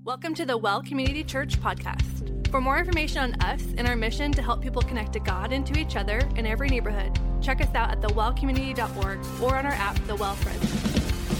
Welcome to the Well Community Church podcast. For more information on us and our mission to help people connect to God and to each other in every neighborhood, check us out at thewellcommunity.org or on our app, The Well Friends.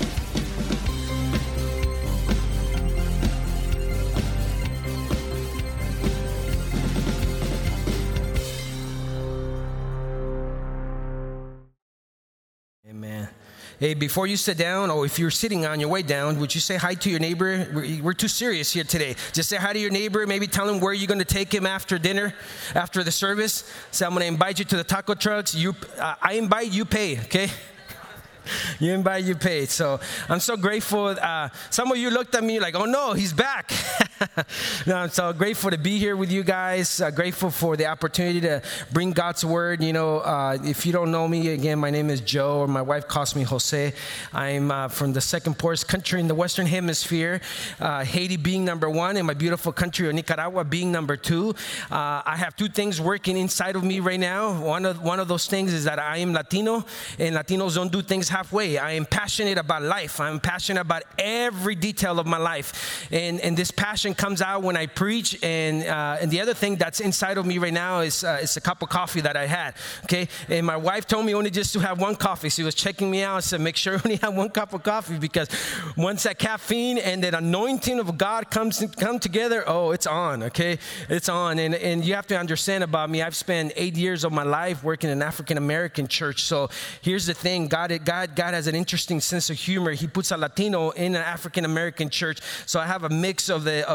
Amen. Hey, before you sit down, or if you're sitting on your way down, would you say hi to your neighbor? We're too serious here today. Just say hi to your neighbor. Maybe tell him where you're going to take him after dinner, after the service. Say, I'm going to invite you to the taco trucks. I invite, you pay, okay? You invite, you pay. So I'm so grateful. Some of you looked at me like, oh no, he's back. No, I'm so grateful to be here with you guys. Grateful for the opportunity to bring God's word. You know, if you don't know me, again, my name is Joe, or my wife calls me Jose. I'm from the second poorest country in the Western Hemisphere, Haiti being number one, and my beautiful country of Nicaragua being number two. I have two things working inside of me right now. One of those things is that I am Latino, and Latinos don't do things halfway. I am passionate about life. I'm passionate about every detail of my life, and this passion comes out when I preach. And the other thing that's inside of me right now is a cup of coffee that I had. Okay, and my wife told me only just to have one coffee. She was checking me out and said, make sure you only have one cup of coffee, because once that caffeine and that anointing of God come together, oh, it's on. Okay, it's on. And you have to understand about me. I've spent 8 years of my life working in an African American church. So here's the thing: God has an interesting sense of humor. He puts a Latino in an African American church. So I have a mix of the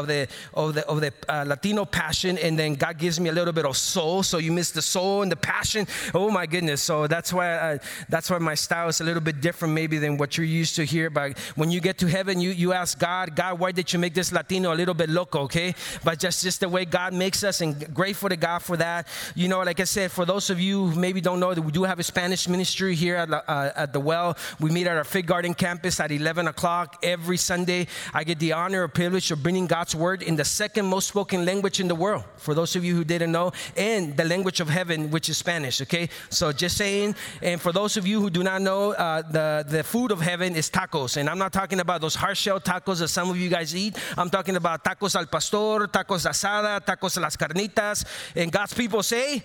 Latino passion, and then God gives me a little bit of soul. So you miss the soul and the passion. Oh my goodness! So that's why my style is a little bit different maybe than what you're used to here. But when you get to heaven, you ask God, why did you make this Latino a little bit loco? Okay, but just the way God makes us, and grateful to God for that. You know, like I said, for those of you who maybe don't know, that we do have a Spanish ministry here at the Well. We meet at our Fig Garden campus at 11 o'clock every Sunday. I get the honor or privilege of bringing God's word in the second most spoken language in the world, for those of you who didn't know, and the language of heaven, which is Spanish, okay? So just saying. And for those of you who do not know, the food of heaven is tacos. And I'm not talking about those hard-shell tacos that some of you guys eat. I'm talking about tacos al pastor, tacos asada, tacos a las carnitas. And God's people say,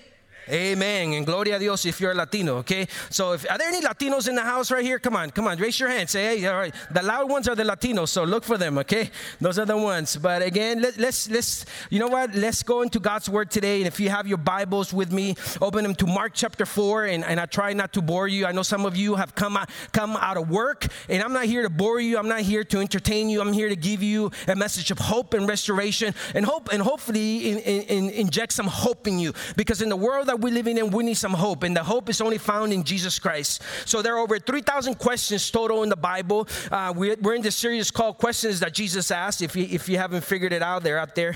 amen, and gloria a Dios if you're a Latino, okay? So are there any Latinos in the house right here? Come on, raise your hand. Say, hey, all right. The loud ones are the Latinos, so look for them, okay? Those are the ones. But again, let's you know what? Let's go into God's word today. And if you have your Bibles with me, open them to Mark chapter 4. And I try not to bore you. I know some of you have come out of work, and I'm not here to bore you. I'm not here to entertain you. I'm here to give you a message of hope and restoration, and hopefully inject some hope in you, because in the world that we're living in, we need some hope, and the hope is only found in Jesus Christ. So there are over 3,000 questions total in the Bible. We're in this series called Questions That Jesus Asked. If you haven't figured it out, they're up there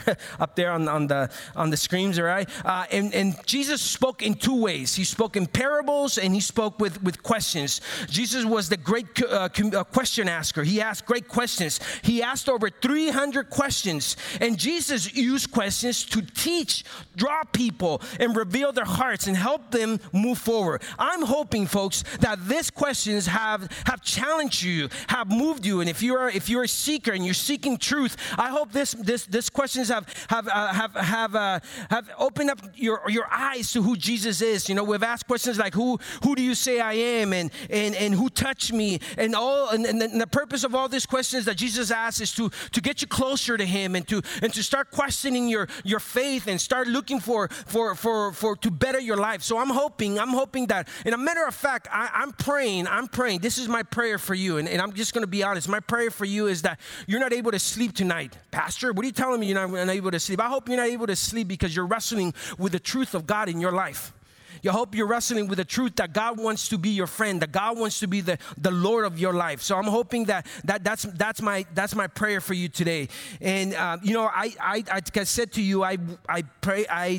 on the screens, all right? And Jesus spoke in two ways. He spoke in parables, and he spoke with questions. Jesus was the great question asker. He asked great questions. He asked over 300 questions, and Jesus used questions to teach, draw people, and reveal their hearts and help them move forward. I'm hoping, folks, that these questions have challenged you, have moved you, and if you're a seeker and you're seeking truth, I hope this questions have opened up your eyes to who Jesus is. You know, we've asked questions like who do you say I am, and who touched me, and the purpose of all these questions that Jesus asks is to get you closer to Him, and to start questioning your faith, and start looking for to better your life. So I'm hoping that, and a matter of fact, I'm praying. This is my prayer for you, and I'm just going to be honest. My prayer for you is that you're not able to sleep tonight. Pastor, what are you telling me you're not able to sleep? I hope you're not able to sleep because you're wrestling with the truth of God in your life. You hope you're wrestling with the truth that God wants to be your friend, that God wants to be the Lord of your life. So I'm hoping that's my prayer for you today. And you know, like I said to you, I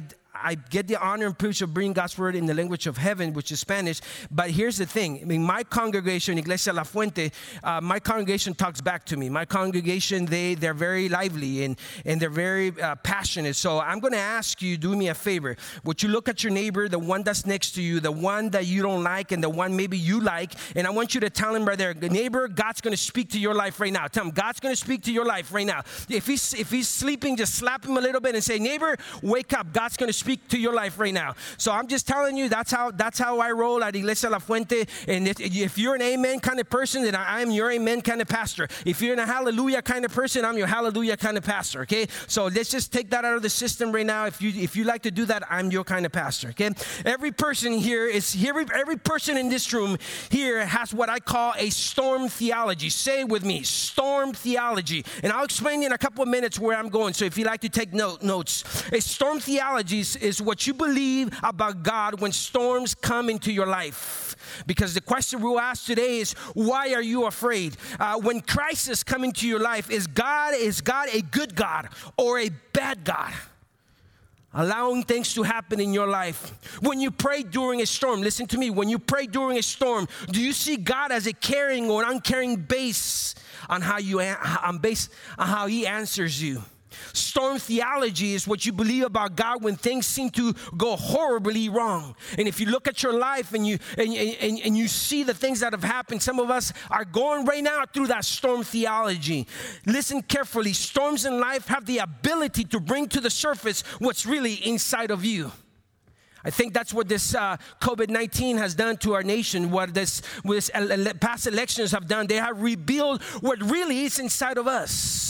I get the honor and privilege of bringing God's word in the language of heaven, which is Spanish. But here's the thing. I mean, my congregation, Iglesia La Fuente, my congregation talks back to me. My congregation, they're very lively and they're very passionate. So I'm going to ask you, do me a favor. Would you look at your neighbor, the one that's next to you, the one that you don't like and the one maybe you like, and I want you to tell him right there, neighbor, God's going to speak to your life right now. Tell him, God's going to speak to your life right now. If he's sleeping, just slap him a little bit and say, neighbor, wake up. God's going to speak to your life right now. So I'm just telling you, that's how I roll at Iglesia La Fuente. And if you're an amen kind of person, then I am your amen kind of pastor. If you're a hallelujah kind of person, I'm your hallelujah kind of pastor, okay? So let's just take that out of the system right now. If you like to do that, I'm your kind of pastor, okay? Every person in this room here has what I call a storm theology. Say it with me, storm theology. And I'll explain in a couple of minutes where I'm going. So if you like to take notes, a storm theology is what you believe about God when storms come into your life. Because the question we'll ask today is, why are you afraid? When crisis come into your life, is God a good God or a bad God? Allowing things to happen in your life. When you pray during a storm, listen to me, when you pray during a storm, do you see God as a caring or uncaring base on how he answers you? Storm theology is what you believe about God when things seem to go horribly wrong. And if you look at your life and you see the things that have happened, some of us are going right now through that storm theology. Listen carefully. Storms in life have the ability to bring to the surface what's really inside of you. I think that's what this COVID-19 has done to our nation, what this past elections have done. They have revealed what really is inside of us.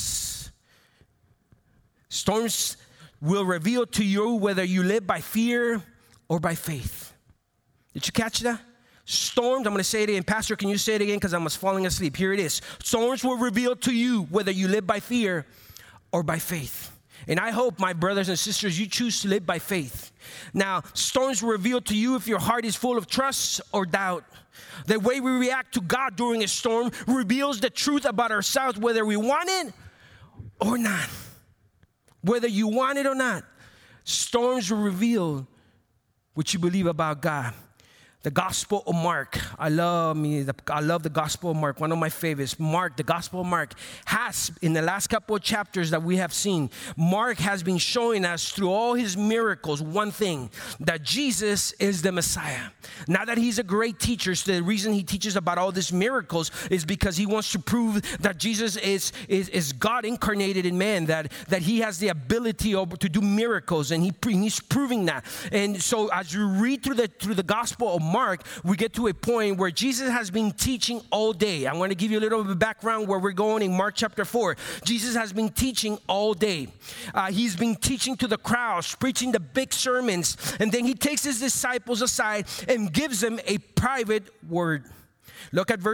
Storms will reveal to you whether you live by fear or by faith. Did you catch that? Storms, I'm going to say it again. Pastor, can you say it again? Because I was falling asleep. Here it is. Storms will reveal to you whether you live by fear or by faith. And I hope, my brothers and sisters, you choose to live by faith. Now, storms will reveal to you if your heart is full of trust or doubt. The way we react to God during a storm reveals the truth about ourselves, whether we want it or not. Whether you want it or not, storms will reveal what you believe about God. The Gospel of Mark. I love the Gospel of Mark, one of my favorites. Mark, the Gospel of Mark has, in the last couple of chapters that we have seen, Mark has been showing us through all his miracles one thing, that Jesus is the Messiah. Not that he's a great teacher. So the reason he teaches about all these miracles is because he wants to prove that Jesus is God incarnated in man, that he has the ability to do miracles, and he's proving that. And so as you read through the Gospel of Mark, we get to a point where Jesus has been teaching all day. I want to give you a little bit of background where we're going in Mark chapter 4. Jesus has been teaching all day. He's been teaching to the crowds, preaching the big sermons, and then he takes his disciples aside and gives them a private word. Look at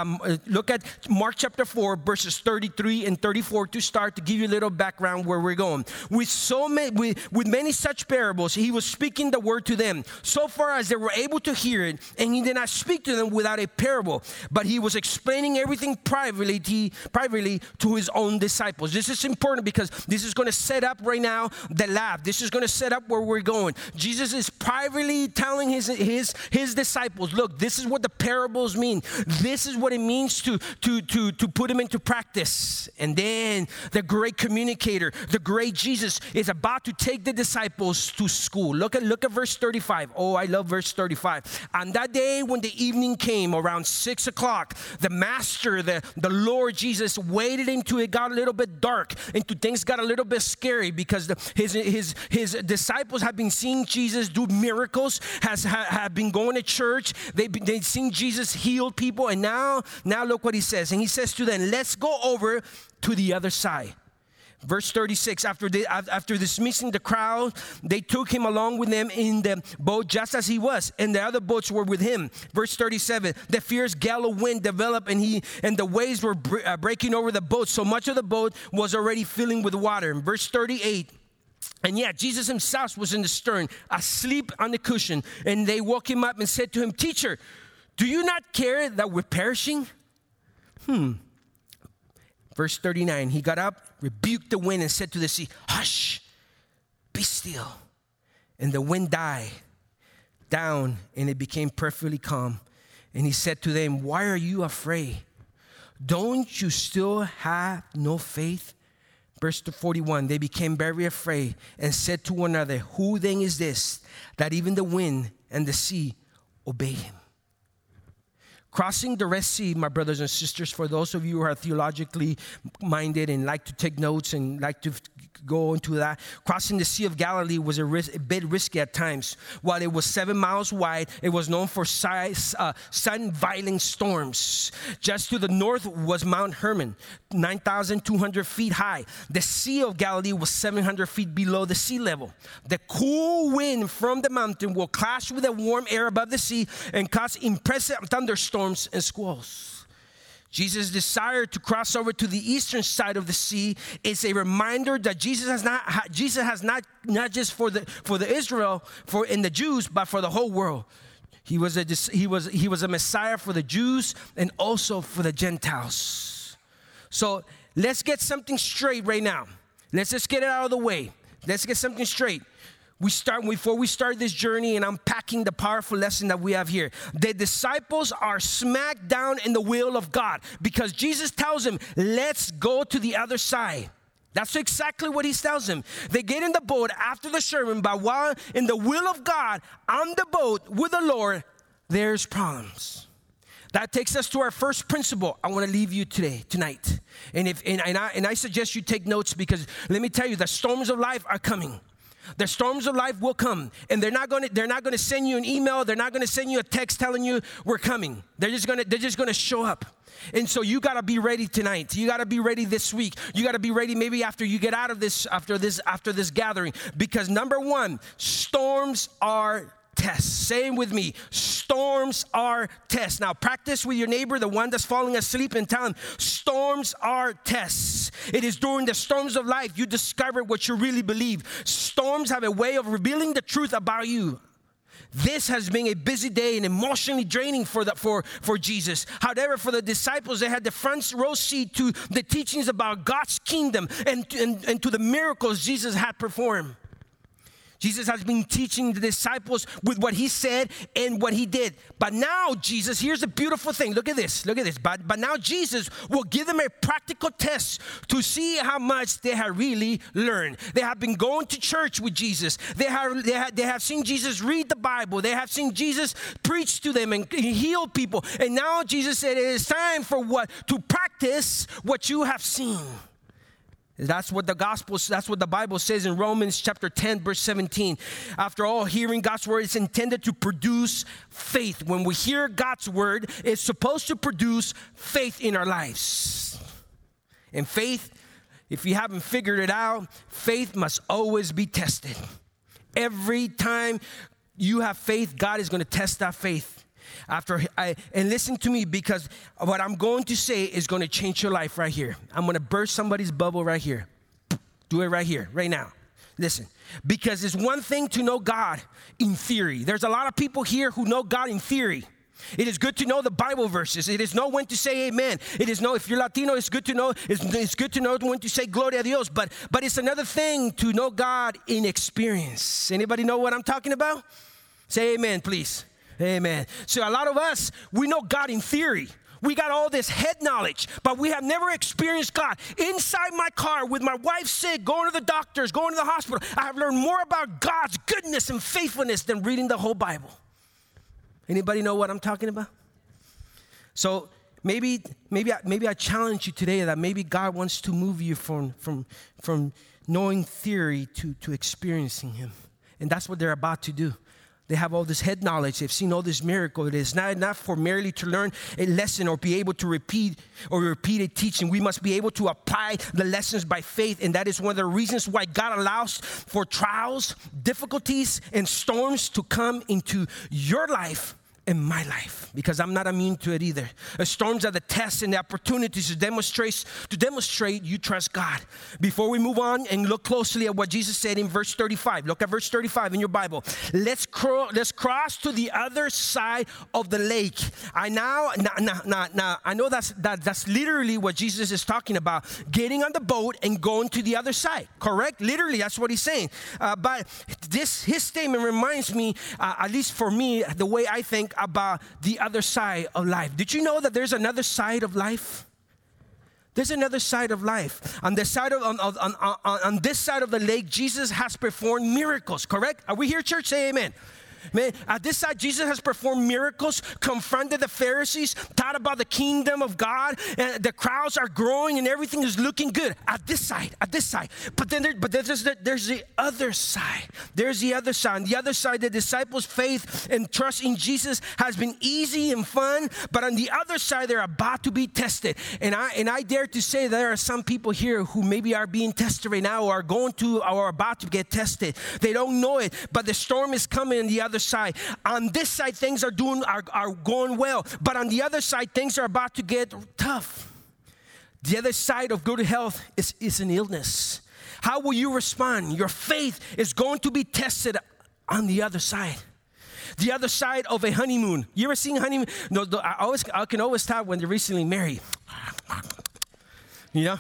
Mark chapter 4, verses 33 and 34 to start, to give you a little background where we're going. With many such parables, he was speaking the word to them, so far as they were able to hear it, and he did not speak to them without a parable, but he was explaining everything privately to his own disciples. This is important because this is going to set up right now the lab. This is going to set up where we're going. Jesus is privately telling his disciples, look, this is what the parables mean. This is what it means to put him into practice. And then the great communicator, the great Jesus, is about to take the disciples to school. Look at verse 35. Oh, I love verse 35. On that day when the evening came, around 6 o'clock, the master, the Lord Jesus, waited until it got a little bit dark, until things got a little bit scary, because his disciples have been seeing Jesus do miracles, have been going to church. They've seen Jesus heal people, and now look what he says. And he says to them, let's go over to the other side. Verse 36, after dismissing the crowd, they took him along with them in the boat just as he was, and the other boats were with him. Verse 37, the fierce gale of wind developed, and the waves were breaking over the boat, so much of the boat was already filling with water. And verse 38, and yet Jesus himself was in the stern, asleep on the cushion, and they woke him up and said to him, Teacher, do you not care that we're perishing? Verse 39, he got up, rebuked the wind, and said to the sea, hush, be still. And the wind died down, and it became perfectly calm. And he said to them, why are you afraid? Don't you still have no faith? Verse 41, they became very afraid and said to one another, who then is this, that even the wind and the sea obey him? Crossing the Red Sea, my brothers and sisters, for those of you who are theologically minded and like to take notes and like to go into that, crossing the Sea of Galilee was a bit risky at times. While it was 7 miles wide, it was known for sudden violent storms. Just to the north was Mount Hermon, 9,200 feet high. The Sea of Galilee was 700 feet below the sea level. The cool wind from the mountain will clash with the warm air above the sea and cause impressive thunderstorms and squalls. Jesus' desire to cross over to the eastern side of the sea is a reminder that Jesus has not just for the Israel and the Jews, but for the whole world. He was a Messiah for the Jews and also for the Gentiles. So let's get something straight right now. Let's just get it out of the way. Let's get something straight. Before we start this journey and unpacking the powerful lesson that we have here, the disciples are smack down in the will of God because Jesus tells them, let's go to the other side. That's exactly what he tells them. They get in the boat after the sermon, but while in the will of God on the boat with the Lord, there's problems. That takes us to our first principle I want to leave you tonight. And I suggest you take notes because let me tell you, the storms of life are coming. The storms of life will come, and they're not going to send you an email. They're not going to send you a text telling you we're coming. They're just going to show up. And so you got to be ready tonight. You got to be ready this week. You got to be ready maybe after you get out of this after this gathering, because number one, storms are tests. Say it with me. Storms are tests. Now practice with your neighbor, the one that's falling asleep, and tell him, storms are tests. It is during the storms of life you discover what you really believe. Storms have a way of revealing the truth about you. This has been a busy day and emotionally draining for Jesus. However, for the disciples, they had the front row seat to the teachings about God's kingdom and to the miracles Jesus had performed. Jesus has been teaching the disciples with what he said and what he did. But now Jesus, here's the beautiful thing. Look at this. But now Jesus will give them a practical test to see how much they have really learned. They have been going to church with Jesus. They have seen Jesus read the Bible. They have seen Jesus preach to them and heal people. And now Jesus said it is time to practice what you have seen. That's what the Bible says in Romans chapter 10, verse 17. After all, hearing God's word is intended to produce faith. When we hear God's word, it's supposed to produce faith in our lives. And faith, if you haven't figured it out, faith must always be tested. Every time you have faith, God is going to test that faith. And listen to me, because what I'm going to say is going to change your life right here. I'm going to burst somebody's bubble right here. Do it right here, right now. Listen, because it's one thing to know God in theory. There's a lot of people here who know God in theory. It is good to know the Bible verses. It is know when to say amen. It is know, if you're Latino, it's good to know when to say gloria a Dios. But it's another thing to know God in experience. Anybody know what I'm talking about? Say amen, please. Amen. So a lot of us, we know God in theory. We got all this head knowledge, but we have never experienced God. Inside my car with my wife sick, going to the doctors, going to the hospital, I have learned more about God's goodness and faithfulness than reading the whole Bible. Anybody know what I'm talking about? So maybe I challenge you today that maybe God wants to move you from knowing theory to experiencing Him. And that's what they're about to do. They have all this head knowledge. They've seen all this miracle. It is not enough for merely to learn a lesson or be able to repeat a teaching. We must be able to apply the lessons by faith. And that is one of the reasons why God allows for trials, difficulties, and storms to come into your life in my life, because I'm not immune to it either. Storms are the tests and the opportunities to demonstrate you trust God. Before we move on and look closely at what Jesus said in verse 35, look at verse 35 in your Bible. Let's cross to the other side of the lake. I know that's literally what Jesus is talking about, getting on the boat and going to the other side, correct? Literally, that's what he's saying. But his statement reminds me, at least for me, the way I think about the other side of life. Did you know that there's another side of life? There's another side of life. On this side of the lake, Jesus has performed miracles, correct? Are we here, church? Say amen. Man, at this side, Jesus has performed miracles, confronted the Pharisees, taught about the kingdom of God, and the crowds are growing and everything is looking good. At this side. But then there's the other side. There's the other side. On the other side, the disciples' faith and trust in Jesus has been easy and fun, but on the other side, they're about to be tested. And I dare to say there are some people here who maybe are being tested right now, or are going to, or are about to get tested. They don't know it, but the storm is coming on the other side. On this side, things are going well, but on the other side, things are about to get tough. The other side of good health is an illness. How will you respond? Your faith is going to be tested on the other side. The other side of a honeymoon. You ever seen honeymoon? No, I can always tell when they're recently married. You know?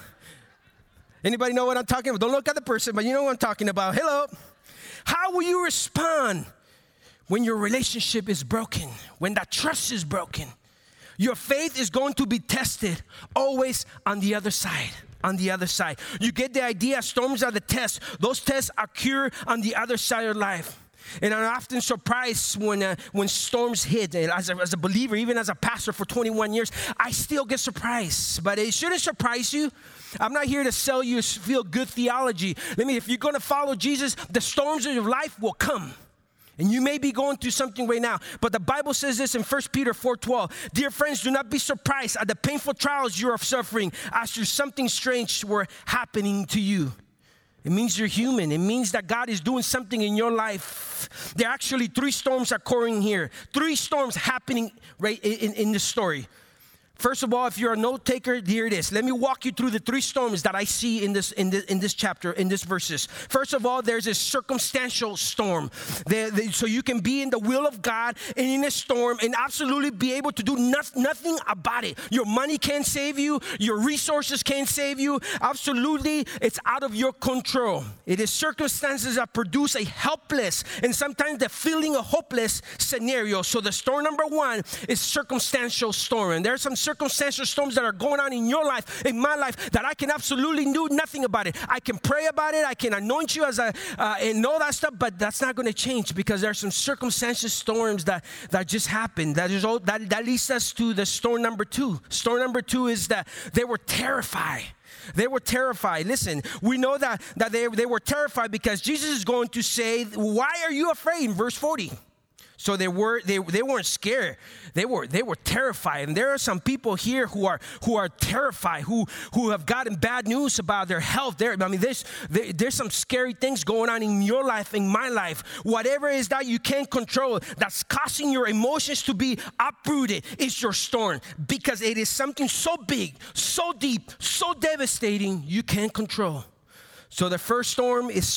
Anybody know what I'm talking about? Don't look at the person, but you know what I'm talking about. Hello. How will you respond when your relationship is broken, when that trust is broken? Your faith is going to be tested always on the other side. On the other side. You get the idea, storms are the tests. Those tests occur on the other side of life. And I'm often surprised when storms hit. As a believer, even as a pastor for 21 years, I still get surprised. But it shouldn't surprise you. I'm not here to sell you feel-good theology. If you're going to follow Jesus, the storms of your life will come. And you may be going through something right now, but the Bible says this in 1 Peter 4:12. Dear friends, do not be surprised at the painful trials you are suffering as if something strange were happening to you. It means you're human. It means that God is doing something in your life. There are actually 3 storms occurring here. 3 storms happening right in this story. First of all, if you're a note taker, here it is. Let me walk you through the 3 storms that I see in this chapter, in this verses. First of all, there's a circumstantial storm. So you can be in the will of God and in a storm and absolutely be able to do nothing about it. Your money can't save you. Your resources can't save you. Absolutely, it's out of your control. It is circumstances that produce a helpless and sometimes the feeling of hopeless scenario. So the storm number 1 is circumstantial storm. And there's some circumstantial storms that are going on in your life, in my life, that I can absolutely do nothing about it. I can pray about it. I can anoint you and all that stuff, but that's not going to change because there are some circumstantial storms that just happen. That leads us to the storm number 2. Storm number 2 is that they were terrified. They were terrified. Listen, we know that they were terrified because Jesus is going to say, why are you afraid? In verse 40. So they weren't scared. They were terrified. And there are some people here who are terrified, who have gotten bad news about their health. There's some scary things going on in your life, in my life. Whatever it is that you can't control, that's causing your emotions to be uprooted, is your storm. Because it is something so big, so deep, so devastating, you can't control. So the first storm is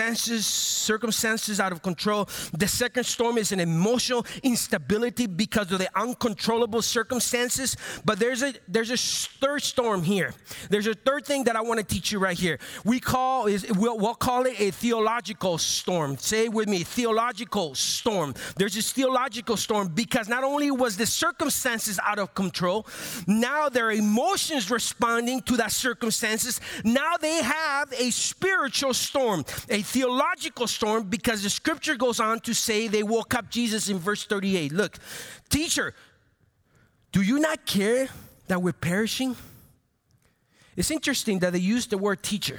circumstances out of control. The second storm is an emotional instability because of the uncontrollable circumstances. But there's a third storm here. There's a third thing that I want to teach you right here. We'll call it a theological storm. Say it with me, theological storm. There's this theological storm because not only was the circumstances out of control, now their emotions responding to that circumstances. Now they have a spiritual storm, a theological storm, because the scripture goes on to say they woke up Jesus in verse 38. Look, teacher, do you not care that we're perishing? It's interesting that they use the word teacher,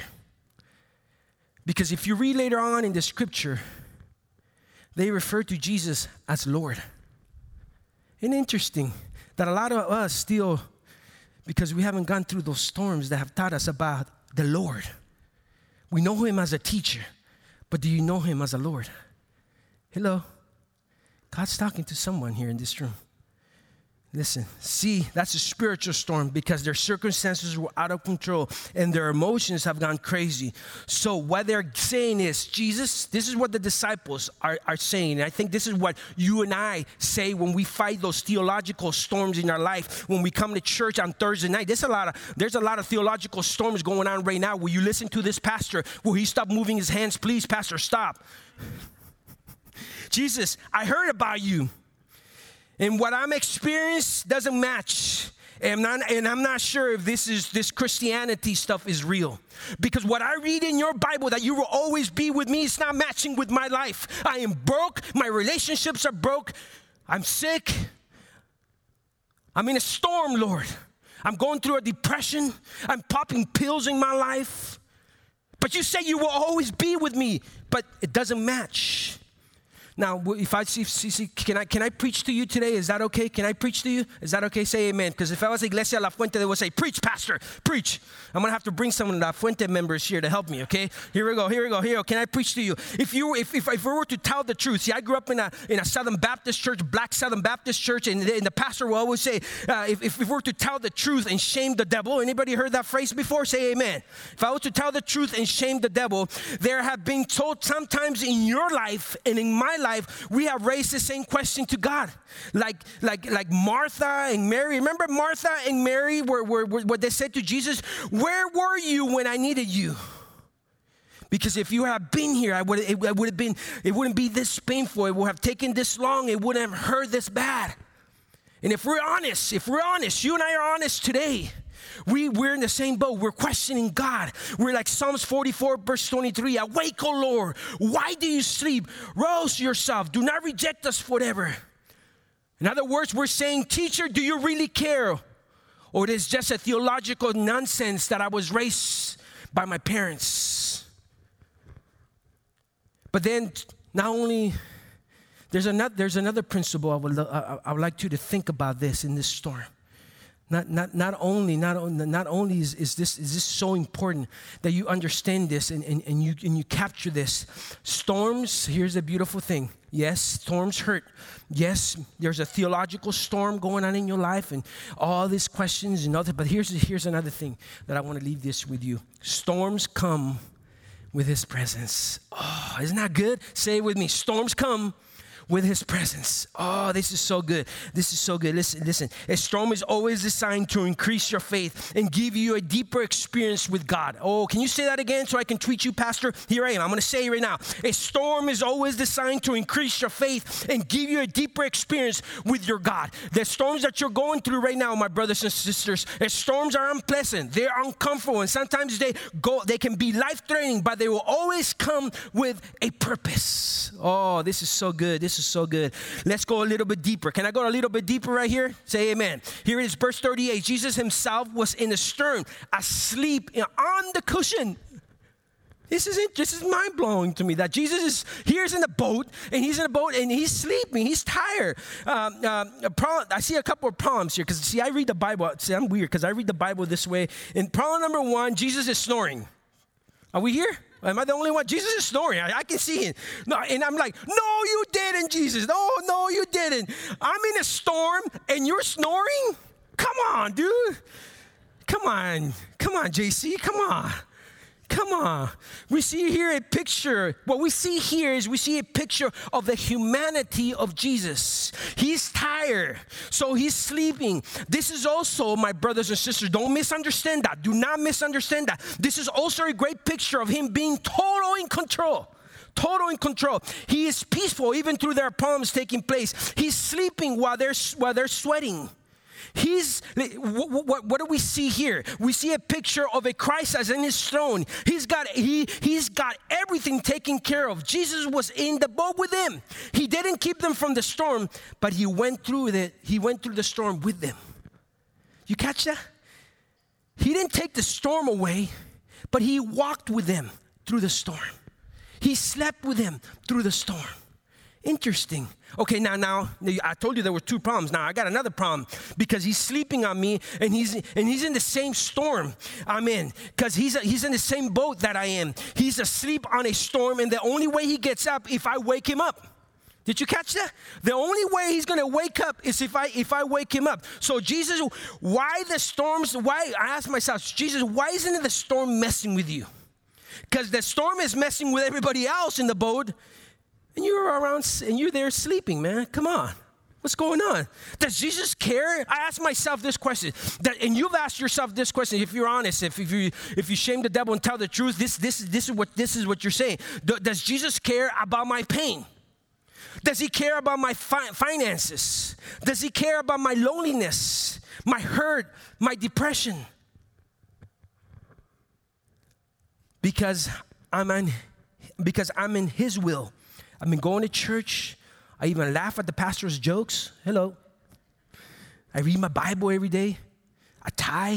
because if you read later on in the scripture, they refer to Jesus as Lord. Isn't it interesting that a lot of us still, because we haven't gone through those storms that have taught us about the Lord. We know him as a teacher, but do you know him as a Lord? Hello? God's talking to someone here in this room. Listen, see, that's a spiritual storm because their circumstances were out of control and their emotions have gone crazy. So what they're saying is, Jesus, this is what the disciples are saying. And I think this is what you and I say when we fight those theological storms in our life. When we come to church on Thursday night, there's a lot of theological storms going on right now. Will you listen to this pastor? Will he stop moving his hands? Please, pastor, stop. Jesus, I heard about you. And what I'm experiencing doesn't match. And I'm not sure if this Christianity stuff is real. Because what I read in your Bible, that you will always be with me, it's not matching with my life. I am broke. My relationships are broke. I'm sick. I'm in a storm, Lord. I'm going through a depression. I'm popping pills in my life. But you say you will always be with me. But it doesn't match. Now, if I see, can I preach to you today? Is that okay? Can I preach to you? Is that okay? Say amen. Because if I was Iglesia La Fuente, they would say, preach, pastor, preach. I'm going to have to bring some of the La Fuente members here to help me, okay? Here we go. Can I preach to you? If we were to tell the truth, see, I grew up in a Southern Baptist church, black Southern Baptist church, and the pastor will always say, if we were to tell the truth and shame the devil, anybody heard that phrase before? Say amen. If I were to tell the truth and shame the devil, there have been told sometimes in your life and in my life, we have raised the same question to God. Like Martha and Mary. Remember Martha and Mary what they said to Jesus? Where were you when I needed you? Because if you had been here, it wouldn't be this painful. It would have taken this long. It wouldn't have hurt this bad. And if we're honest, you and I are honest today, we're in the same boat. We're questioning God. We're like Psalms 44, verse 23. Awake, O Lord. Why do you sleep? Rouse yourself. Do not reject us forever. In other words, we're saying, teacher, do you really care? Or it is just a theological nonsense that I was raised by my parents. But then, not only, there's another principle I would like you to think about this in this storm. Not only is this so important that you understand this and you capture this. Storms, here's the beautiful thing. Yes, storms hurt. Yes, there's a theological storm going on in your life and all these questions and other. But here's another thing that I want to leave this with you. Storms come with His presence. Oh, isn't that good? Say it with me. Storms come with His presence. Oh, this is so good. Listen. A storm is always designed to increase your faith and give you a deeper experience with God. Oh, can you say that again so I can tweet you, Pastor? Here I am. I'm going to say it right now. A storm is always designed to increase your faith and give you a deeper experience with your God. The storms that you're going through right now, my brothers and sisters, storms are unpleasant. They're uncomfortable, and sometimes they can be life-threatening, but they will always come with a purpose. Oh, this is so good. This is so good. Let's go a little bit deeper. Can I go a little bit deeper right here? Say amen. Here it is, verse 38. Jesus Himself was in the stern, asleep on the cushion. This is mind-blowing to me that Jesus he's in the boat, and he's sleeping. He's tired. I see a couple of problems here because, I read the Bible. See, I'm weird because I read the Bible this way. And problem number one, Jesus is snoring. Are we here? Am I the only one? Jesus is snoring. I can see it. No, and I'm like, no, you didn't, Jesus. No, you didn't. I'm in a storm and you're snoring? Come on, dude. Come on, JC. Come on. We see here a picture. What we see here is we see a picture of the humanity of Jesus. He's tired, so he's sleeping. This is also, my brothers and sisters, don't misunderstand that. Do not misunderstand that. This is also a great picture of Him being total in control. Total in control. He is peaceful even through their problems taking place. He's sleeping while they're sweating. What do we see here? We see a picture of a Christ as in His throne. He's got everything taken care of. Jesus was in the boat with them. He didn't keep them from the storm, but He went through the storm with them. You catch that? He didn't take the storm away, but He walked with them through the storm. He slept with them through the storm. Interesting. Okay, now I told you there were two problems. Now I got another problem because He's sleeping on me, and he's in the same storm I'm in because he's in the same boat that I am. He's asleep on a storm, and the only way He gets up if I wake Him up. Did you catch that? The only way he's going to wake up is if I wake him up. So Jesus, why the storms? Why? I ask myself, Jesus, why isn't the storm messing with you? Because the storm is messing with everybody else in the boat, and you're around and you're there sleeping, man. Come on. What's going on? Does Jesus care? I ask myself this question, and you've asked yourself this question. If you're honest, if you shame the devil and tell the truth, this is what you're saying. Does Jesus care about my pain? Does he care about my finances? Does he care about my loneliness, my hurt, my depression? Because I'm in his will. I've been going to church. I even laugh at the pastor's jokes. Hello. I read my Bible every day. I tithe.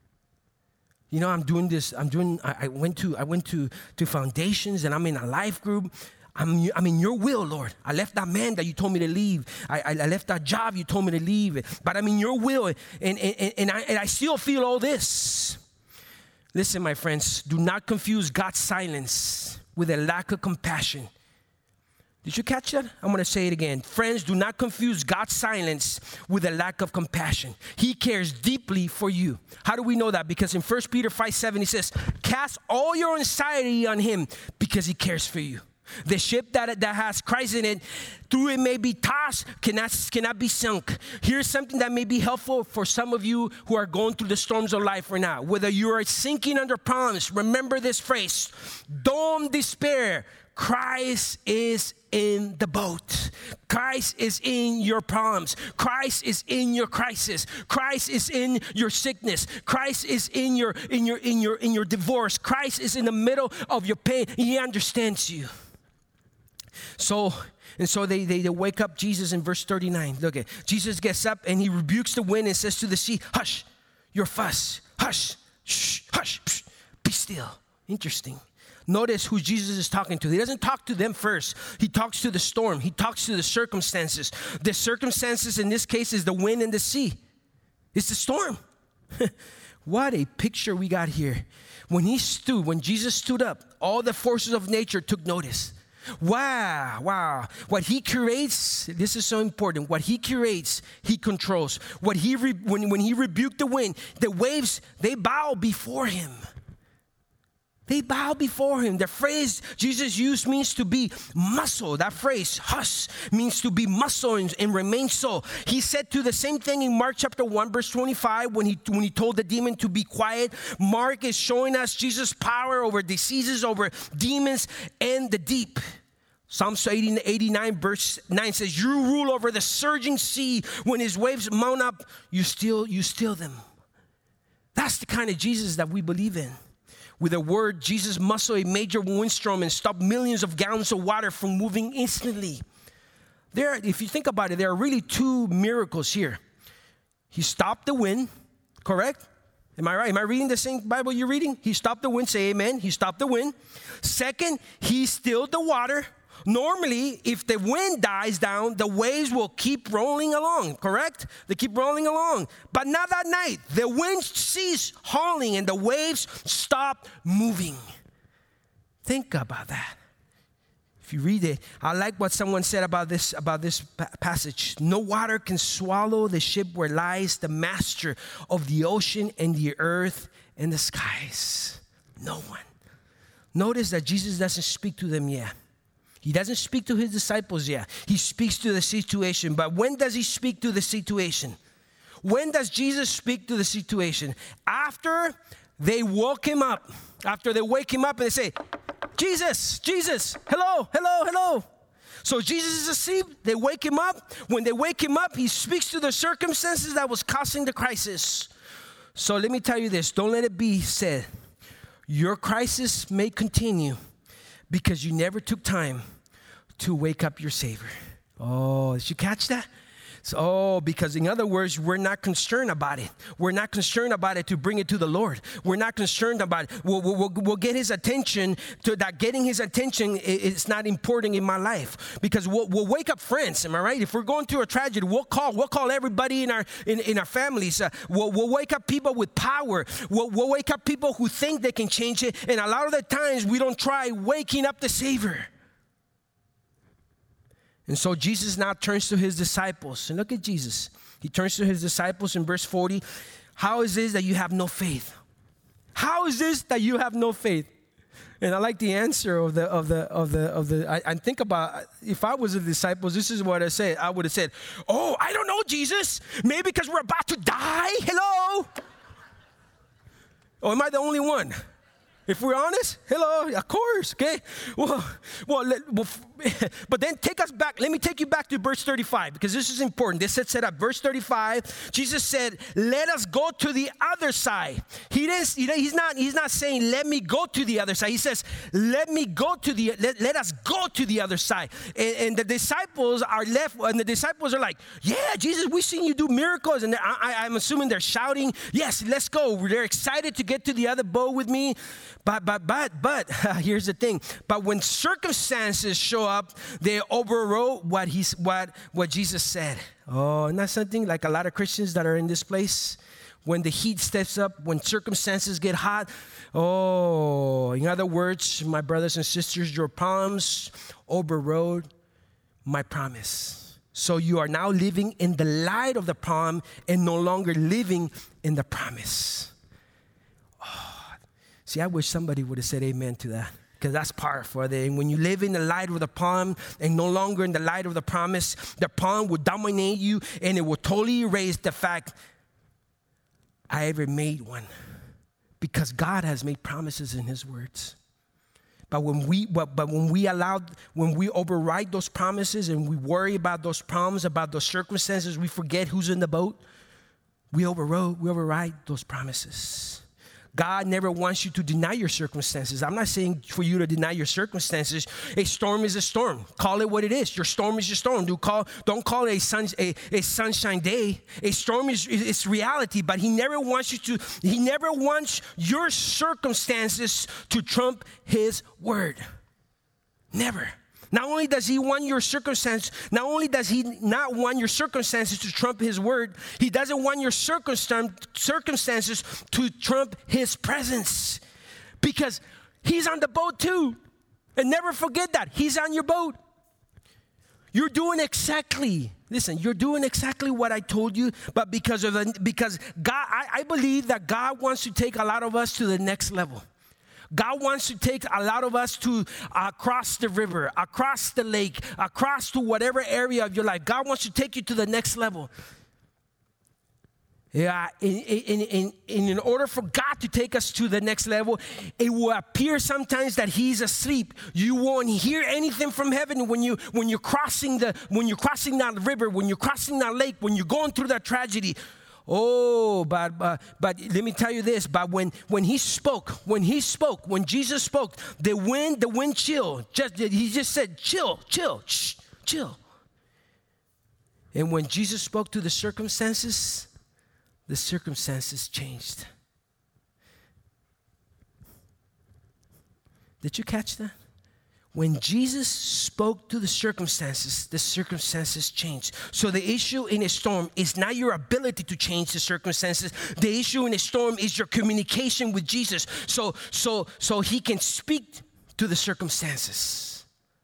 You know, I'm doing this. I went to foundations, and I'm in a life group. I'm in your will, Lord. I left that man that you told me to leave. I left that job you told me to leave. But I'm in your will, and I still feel all this. Listen, my friends, do not confuse God's silence with a lack of compassion. Did you catch that? I'm going to say it again. Friends, do not confuse God's silence with a lack of compassion. He cares deeply for you. How do we know that? Because in 1 Peter 5:7, he says, cast all your anxiety on him because he cares for you. The ship that has Christ in it, though it may be tossed, cannot be sunk. Here's something that may be helpful for some of you who are going through the storms of life right now. Whether you are sinking under problems, remember this phrase, don't despair. Christ is in the boat. Christ is in your problems. Christ is in your crisis. Christ is in your sickness. Christ is in your divorce. Christ is in the middle of your pain. He understands you. So they wake up Jesus in verse 39. Look at Jesus gets up and he rebukes the wind and says to the sea, hush, your fuss. Hush, shh, hush, psh, be still. Interesting. Notice who Jesus is talking to. He doesn't talk to them first. He talks to the storm. He talks to the circumstances. The circumstances in this case is the wind and the sea. It's the storm. What a picture we got here. When Jesus stood up, all the forces of nature took notice. Wow. What he creates, this is so important. What he creates, he controls. When he rebuked the wind, the waves, they bow before him. They bow before him. The phrase Jesus used means to be muscle. That phrase, hush, means to be muscle and remain so. He said to the same thing in Mark chapter 1, verse 25, when he told the demon to be quiet. Mark is showing us Jesus' power over diseases, over demons, and the deep. Psalm 89, verse 9 says, you rule over the surging sea. When his waves mount up, you still them. That's the kind of Jesus that we believe in. With a word, Jesus muscled a major windstorm and stopped millions of gallons of water from moving instantly. If you think about it, there are really two miracles here. He stopped the wind, correct? Am I right? Am I reading the same Bible you're reading? He stopped the wind, say amen. He stopped the wind. Second, he stilled the water. Normally, if the wind dies down, the waves will keep rolling along, correct? They keep rolling along. But not that night. The wind ceased howling and the waves stopped moving. Think about that. If you read it, I like what someone said about this passage. No water can swallow the ship where lies the master of the ocean and the earth and the skies. No one. Notice that Jesus doesn't speak to them yet. He doesn't speak to his disciples yet. He speaks to the situation. But when does he speak to the situation? When does Jesus speak to the situation? After they woke him up. After they wake him up and they say, Jesus, hello. So Jesus is asleep. They wake him up. When they wake him up, he speaks to the circumstances that was causing the crisis. So let me tell you this. Don't let it be said. Your crisis may continue because you never took time to wake up your Savior. Oh, did you catch that? Because in other words, we're not concerned about it. We're not concerned about it to bring it to the Lord. We're not concerned about it. We'll get his attention to that. Getting his attention is not important in my life because we'll wake up friends. Am I right? If we're going through a tragedy, we'll call everybody in our families. We'll wake up people with power. We'll wake up people who think they can change it. And a lot of the times we don't try waking up the Savior. And so Jesus now turns to his disciples. And look at Jesus. He turns to his disciples in verse 40. How is this that you have no faith? How is this that you have no faith? And I like the answer I think about, if I was the disciples, this is what I said. I would have said, oh, I don't know, Jesus. Maybe because we're about to die. Hello? Or am I the only one? If we're honest, hello, of course, okay? Well, but then take us back. Let me take you back to verse 35 because this is important. This set up. Verse 35, Jesus said, let us go to the other side. He's not saying, let me go to the other side. He says, let us go to the other side. And the disciples are left, and the disciples are like, yeah, Jesus, we've seen you do miracles. And I'm assuming they're shouting, yes, let's go. They're excited to get to the other boat with me. But here's the thing. But when circumstances show up, they overrode what Jesus said. Oh, isn't that something? Like a lot of Christians that are in this place, when the heat steps up, when circumstances get hot. Oh, in other words, my brothers and sisters, your problems overrode my promise. So you are now living in the light of the problem and no longer living in the promise. See, I wish somebody would have said amen to that, because that's powerful. And when you live in the light of the palm and no longer in the light of the promise, the palm will dominate you and it will totally erase the fact I ever made one, because God has made promises in his words. But when we override those promises and we worry about those problems, about those circumstances, we forget who's in the boat. We override those promises. God never wants you to deny your circumstances. I'm not saying for you to deny your circumstances. A storm is a storm. Call it what it is. Your storm is your storm. Don't call it a sunshine day. A storm is reality, but he never wants your circumstances to trump his word. Never. Not only does he want your circumstance, not only does he not want your circumstances to trump his word, he doesn't want your circumstances to trump his presence. Because he's on the boat too. And never forget that. He's on your boat. You're doing exactly what I told you, but because God, I believe that God wants to take a lot of us to the next level. God wants to take a lot of us to across the river, across the lake, across to whatever area of your life. God wants to take you to the next level. Yeah, in order for God to take us to the next level, it will appear sometimes that he's asleep. You won't hear anything from heaven when you're crossing that river, when you're crossing that lake, when you're going through that tragedy. Oh, but let me tell you this. But when Jesus spoke, when Jesus spoke, the wind chilled. He just said, chill, shh, chill. And when Jesus spoke to the circumstances changed. Did you catch that? When Jesus spoke to the circumstances changed. So the issue in a storm is not your ability to change the circumstances. The issue in a storm is your communication with Jesus. So he can speak to the circumstances.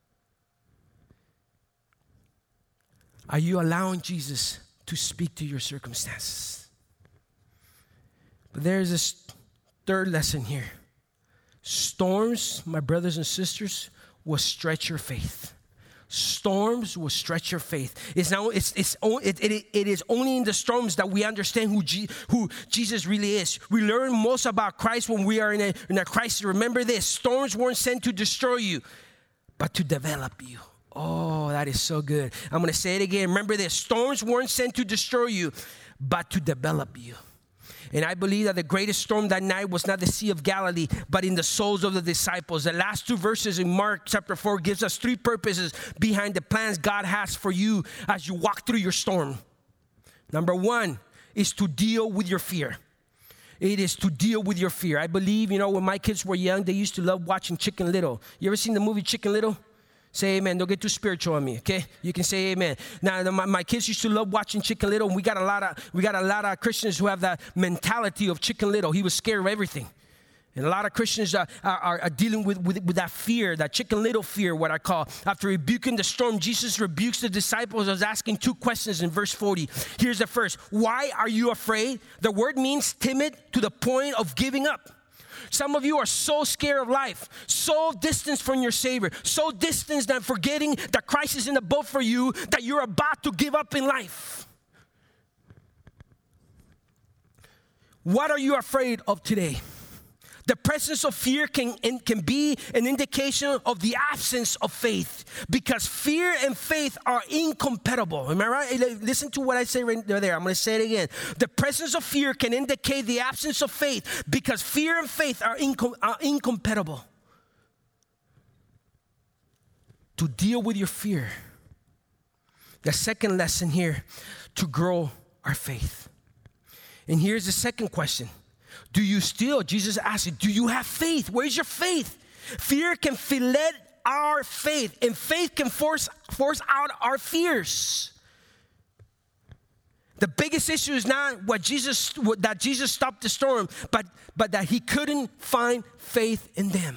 Are you allowing Jesus to speak to your circumstances? But there's this third lesson here. Storms, my brothers and sisters, will stretch your faith. Storms will stretch your faith. It is only in the storms that we understand who Jesus really is. We learn most about Christ when we are in a crisis. Remember this: storms weren't sent to destroy you, but to develop you. Oh, that is so good. I'm going to say it again. Remember this: storms weren't sent to destroy you, but to develop you. And I believe that the greatest storm that night was not the Sea of Galilee, but in the souls of the disciples. The last two verses in Mark chapter 4 gives us three purposes behind the plans God has for you as you walk through your storm. Number one is to deal with your fear. It is to deal with your fear. I believe, when my kids were young, they used to love watching Chicken Little. You ever seen the movie Chicken Little? Say amen. Don't get too spiritual on me, okay? You can say amen. Now, my kids used to love watching Chicken Little, and we got a lot of Christians who have that mentality of Chicken Little. He was scared of everything. And a lot of Christians are dealing with that fear, that chicken little fear, what I call. After rebuking the storm, Jesus rebukes the disciples. I was asking 2 questions in verse 40. Here's the first. Why are you afraid? The word means timid to the point of giving up. Some of you are so scared of life, so distant from your Savior, so distant that forgetting that Christ is in the boat for you, that you're about to give up in life. What are you afraid of today? The presence of fear can be an indication of the absence of faith, because fear and faith are incompatible. Am I right? Listen to what I say right there. I'm going to say it again. The presence of fear can indicate the absence of faith, because fear and faith are incompatible. To deal with your fear. The second lesson here, to grow our faith. And here's the second question. Do you still, Jesus asked you, do you have faith? Where's your faith? Fear can fillet our faith, and faith can force out our fears. The biggest issue is not that Jesus stopped the storm, but that he couldn't find faith in them.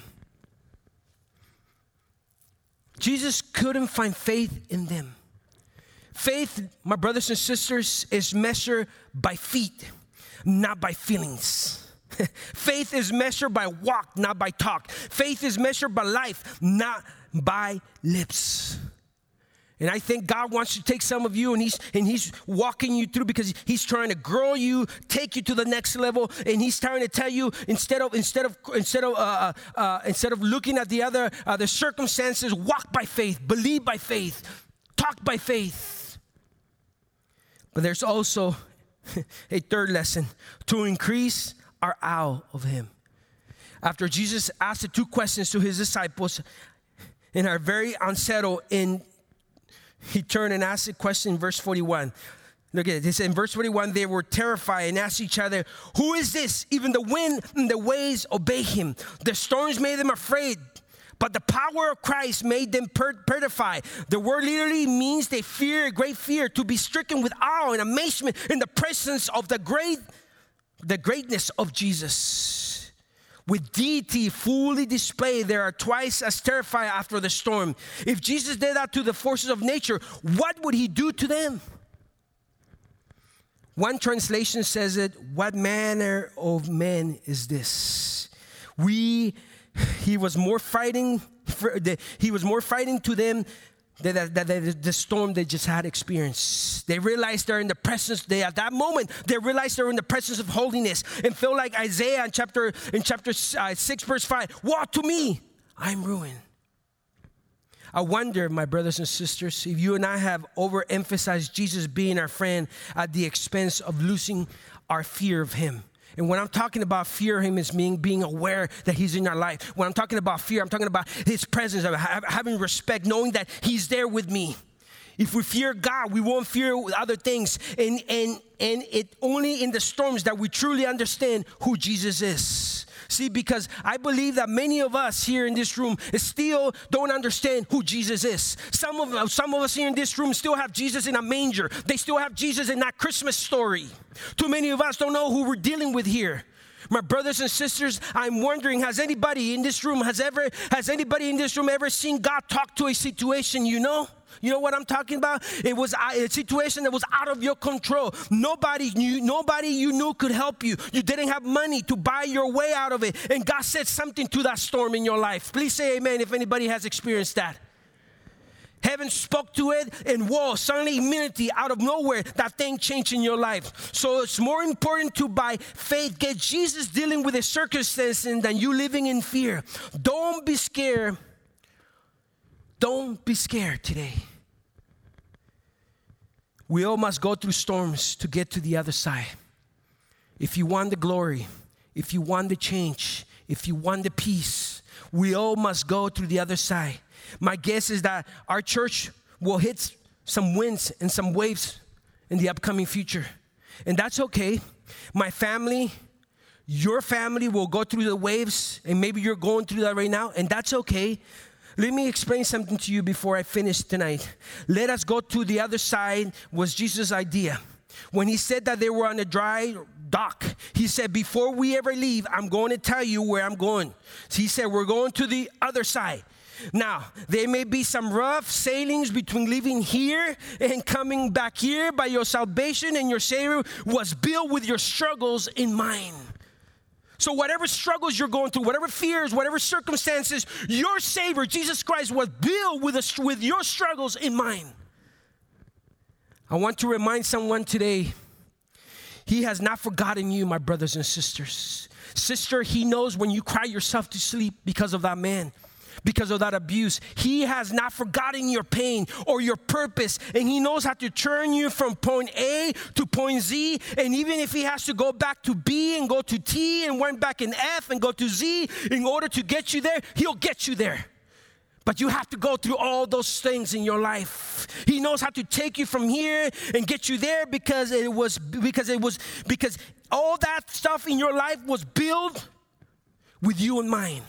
Jesus couldn't find faith in them. Faith, my brothers and sisters, is measured by feet, not by feelings. Faith is measured by walk, not by talk. Faith is measured by life, not by lips. And I think God wants to take some of you, and he's walking you through, because he's trying to grow you, take you to the next level, and he's trying to tell you instead of looking at the circumstances, walk by faith, believe by faith, talk by faith. But there's also a third lesson: to increase our awe of him. After Jesus asked the 2 questions to his disciples and are very unsettled, and he turned and asked a question in verse 41. Look at it. He said in verse 41, they were terrified and asked each other, who is this? Even the wind and the waves obey him. The storms made them afraid, but the power of Christ made them petrified. The word literally means they fear, a great fear, to be stricken with awe and amazement in the presence of the greatness of Jesus. With deity fully displayed, they are twice as terrified after the storm. If Jesus did that to the forces of nature, what would he do to them? One translation says it, what manner of man is this? He was more frightening to them than the storm they just had experienced. They realized they're in the presence. At that moment, they realized they're in the presence of holiness, and feel like Isaiah in chapter 6, verse 5. Woe to me, I'm ruined. I wonder, my brothers and sisters, if you and I have overemphasized Jesus being our friend at the expense of losing our fear of him. And when I'm talking about fear of him, it's being aware that he's in our life. When I'm talking about fear, I'm talking about his presence, having respect, knowing that he's there with me. If we fear God, we won't fear other things. And it only in the storms that we truly understand who Jesus is. See, because I believe that many of us here in this room still don't understand who Jesus is. Some of us here in this room still have Jesus in a manger. They still have Jesus in that Christmas story. Too many of us don't know who we're dealing with here. My brothers and sisters, I'm wondering, has anybody in this room ever seen God talk to a situation you know? You know what I'm talking about? It was a situation that was out of your control. Nobody you knew could help you. You didn't have money to buy your way out of it. And God said something to that storm in your life. Please say amen if anybody has experienced that. Heaven spoke to it, and whoa, suddenly, immediately, out of nowhere, that thing changed in your life. So it's more important to, by faith, get Jesus dealing with a circumstance than you living in fear. Don't be scared. Don't be scared today. We all must go through storms to get to the other side. If you want the glory, if you want the change, if you want the peace, we all must go through the other side. My guess is that our church will hit some winds and some waves in the upcoming future. And that's okay. My family, your family will go through the waves, and maybe you're going through that right now, and that's okay. Let me explain something to you before I finish tonight. Let us go to the other side was Jesus' idea. when he said that they were on a dry dock, he said, before we ever leave, I'm going to tell you where I'm going. So he said, we're going to the other side. Now, there may be some rough sailings between leaving here and coming back here, but your salvation and your Savior was built with your struggles in mind. So whatever struggles you're going through, whatever fears, whatever circumstances, your Savior, Jesus Christ, was built with your struggles in mind. I want to remind someone today, He has not forgotten you, my brothers and sisters. Sister, He knows when you cry yourself to sleep because of that man, because of that abuse. He has not forgotten your pain or your purpose, and He knows how to turn you from point A to point Z, and even if He has to go back to B and go to T and went back in F and go to Z in order to get you there, He'll get you there. But you have to go through all those things in your life. He knows how to take you from here and get you there because all that stuff in your life was built with you in mind.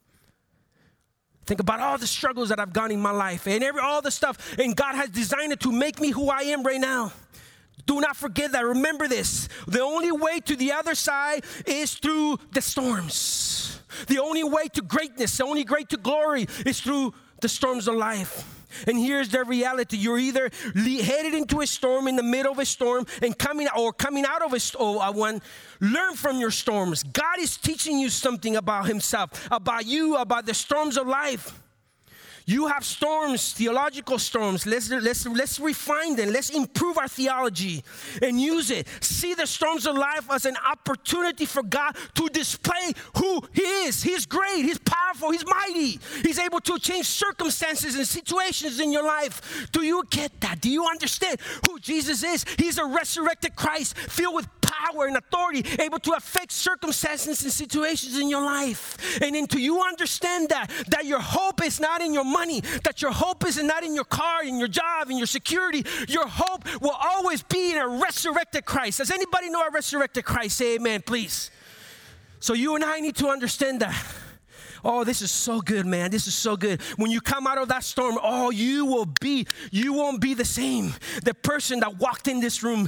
Think about all the struggles that I've gone in my life and all the stuff, and God has designed it to make me who I am right now. Do not forget that. Remember this. The only way to the other side is through the storms. The only way to greatness, the only way to glory is through the storms of life. And here's the reality. You're either headed into a storm, in the middle of a storm, and coming out of one. Learn from your storms. God is teaching you something about Himself, about you, about the storms of life. You have storms, theological storms. Let's refine them. Let's improve our theology and use it. See the storms of life as an opportunity for God to display who He is. He's great. He's powerful. He's mighty. He's able to change circumstances and situations in your life. Do you get that? Do you understand who Jesus is? He's a resurrected Christ filled with power and authority, able to affect circumstances and situations in your life. And then do you understand that your hope is not in your money, that your hope is not in your car, in your job, in your security. Your hope will always be in a resurrected Christ. Does anybody know a resurrected Christ? Say amen, please. So you and I need to understand that. Oh, this is so good, man. This is so good. When you come out of that storm, you won't be the same. The person that walked in this room,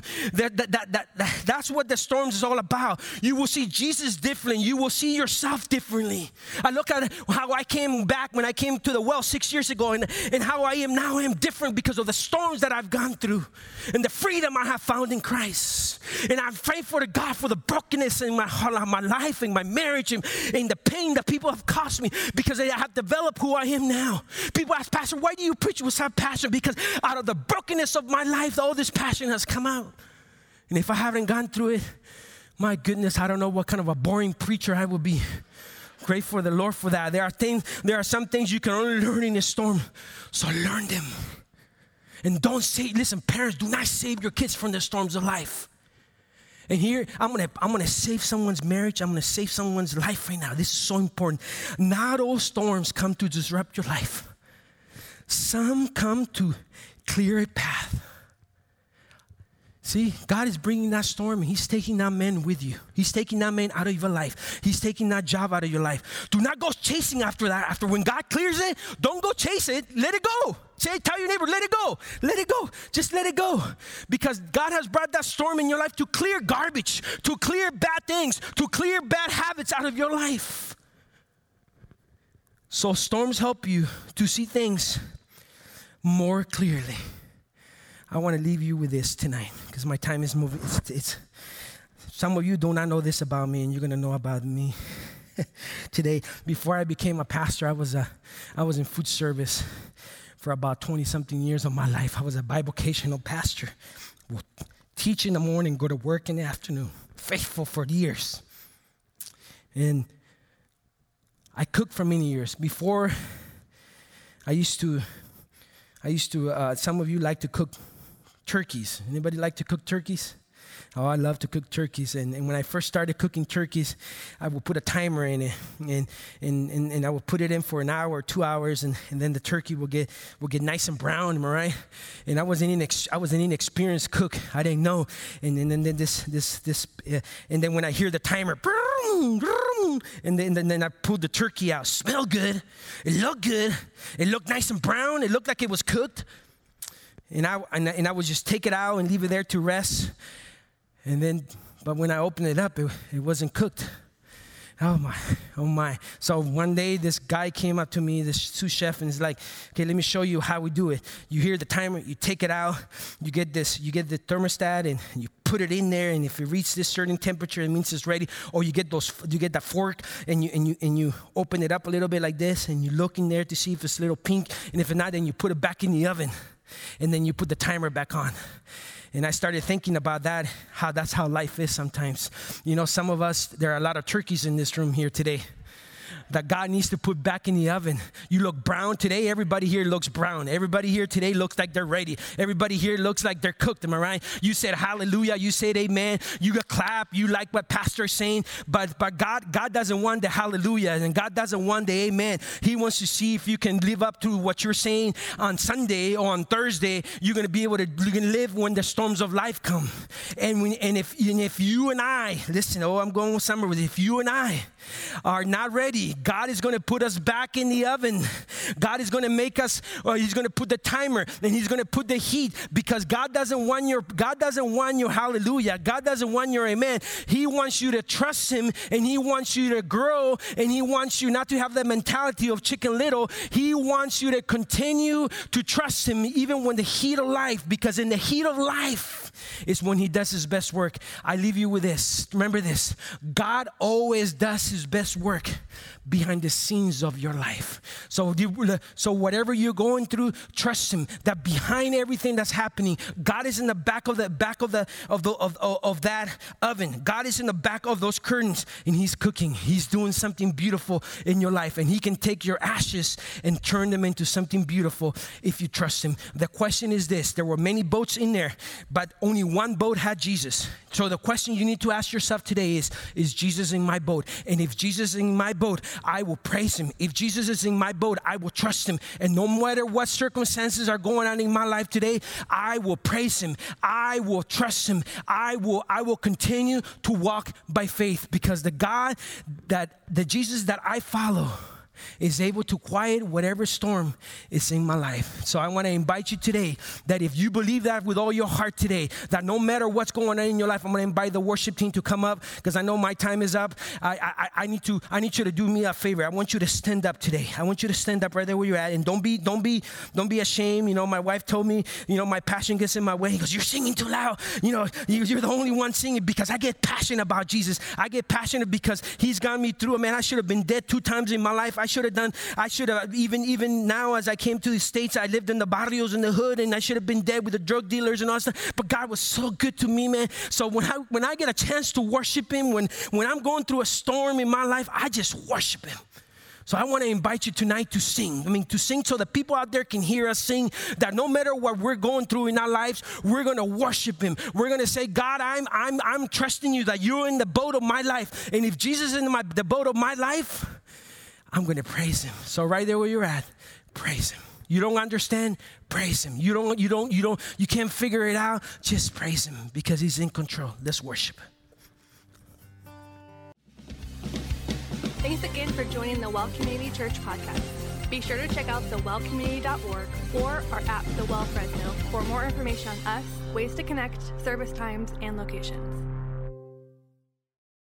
that's what the storms is all about. You will see Jesus differently. You will see yourself differently. I look at how I came back when I came to the well 6 years ago and how I am now. I am different because of the storms that I've gone through and the freedom I have found in Christ. And I'm thankful to God for the brokenness in my life and my marriage and the pain that people have caused me, because I have developed who I am now. People ask, Pastor, why do you preach with such passion? Because out of the brokenness of my life, all this passion has come out. And if I haven't gone through it, my goodness, I don't know what kind of a boring preacher I would be. Grateful for the Lord for that. There are some things you can only learn in a storm, so learn them. And listen, parents, do not save your kids from the storms of life. And here, I'm gonna save someone's marriage. I'm gonna save someone's life right now. This is so important. Not all storms come to disrupt your life. Some come to clear a path. See, God is bringing that storm, and He's taking that man with you. He's taking that man out of your life. He's taking that job out of your life. Do not go chasing after that. After when God clears it, don't go chase it. Let it go. Tell your neighbor, let it go. Let it go. Just let it go. Because God has brought that storm in your life to clear garbage, to clear bad things, to clear bad habits out of your life. So storms help you to see things more clearly. I want to leave you with this tonight because my time is moving. Some of you do not know this about me, and you're going to know about me today. Before I became a pastor, I was in food service for about 20-something years of my life. I was a bivocational pastor. Would teach in the morning, go to work in the afternoon. Faithful for years. And I cooked for many years. Before, I used to. Some of you like to cook turkeys. Anybody like to cook turkeys? Oh, I love to cook turkeys. And when I first started cooking turkeys, I would put a timer in it, and I would put it in for an hour or 2 hours, and then the turkey will get nice and brown, am I right? And I was an inexperienced cook. I didn't know. And then when I hear the timer, and then I pulled the turkey out. Smelled good. It looked good. It looked nice and brown. It looked like it was cooked. And I would just take it out and leave it there to rest. But when I opened it up, it wasn't cooked. Oh my. So one day this guy came up to me, this sous chef, and he's like, okay, let me show you how we do it. You hear the timer, you take it out, you get the thermostat, and you put it in there, and if it reaches this certain temperature, it means it's ready. Or you get that fork, and you open it up a little bit like this, and you look in there to see if it's a little pink, and if it's not, then you put it back in the oven, and then you put the timer back on. And I started thinking about that, that's how life is sometimes. You know, some of us, there are a lot of turkeys in this room here today that God needs to put back in the oven. You look brown today. Everybody here looks brown. Everybody here today looks like they're ready. Everybody here looks like they're cooked. Am I right? You said hallelujah. You said amen. You got clap. You like what pastor's saying. But God doesn't want the hallelujah, and God doesn't want the amen. He wants to see if you can live up to what you're saying on Sunday or on Thursday. You're going to live when the storms of life come. And if you and I, listen, I'm going with somewhere with it. If you and I are not ready, God is going to put us back in the oven. God is going to make us, or He's going to put the timer, and He's going to put the heat, because God doesn't want your hallelujah. God doesn't want your amen. He wants you to trust Him, and He wants you to grow, and He wants you not to have the mentality of Chicken Little. He wants you to continue to trust Him even when the heat of life, because in the heat of life is when He does His best work. I leave you with this. Remember this. God always does His best work behind the scenes of your life. So whatever you're going through, trust Him that behind everything that's happening, God is in the back of that oven. God is in the back of those curtains, and He's cooking. He's doing something beautiful in your life, and He can take your ashes and turn them into something beautiful if you trust Him. The question is this: there were many boats in there, but only one boat had Jesus. So the question you need to ask yourself today is Jesus in my boat? And if Jesus is in my boat, I will praise Him. If Jesus is in my boat, I will trust Him. And no matter what circumstances are going on in my life today, I will praise Him. I will trust Him. I will continue to walk by faith, because the Jesus that I follow is able to quiet whatever storm is in my life. So I want to invite you today that if you believe that with all your heart today, that no matter what's going on in your life, I'm going to invite the worship team to come up, because I know my time is up. I need you to do me a favor. I want you to stand up today. I want you to stand up right there where you're at, and don't be ashamed. You know, my wife told me, my passion gets in my way. He goes, "You're singing too loud. You're the only one singing," because I get passionate about Jesus. I get passionate because He's got me through it. Man, I should have been dead 2 times in my life. I should have, even now as I came to the States, I lived in the barrios in the hood, and I should have been dead with the drug dealers and all that stuff. But God was so good to me, man. So when I get a chance to worship Him, when I'm going through a storm in my life, I just worship Him. So I want to invite you tonight to sing. To sing so that people out there can hear us sing, that no matter what we're going through in our lives, we're going to worship Him. We're going to say, God, I'm trusting You that You're in the boat of my life. And if Jesus is in the boat of my life, I'm going to praise Him. So right there where you're at, praise Him. You don't understand? Praise Him. You can't figure it out? Just praise Him, because He's in control. Let's worship. Thanks again for joining the Well Community Church podcast. Be sure to check out thewellcommunity.org or our app, The Well Fresno, for more information on us, ways to connect, service times, and locations.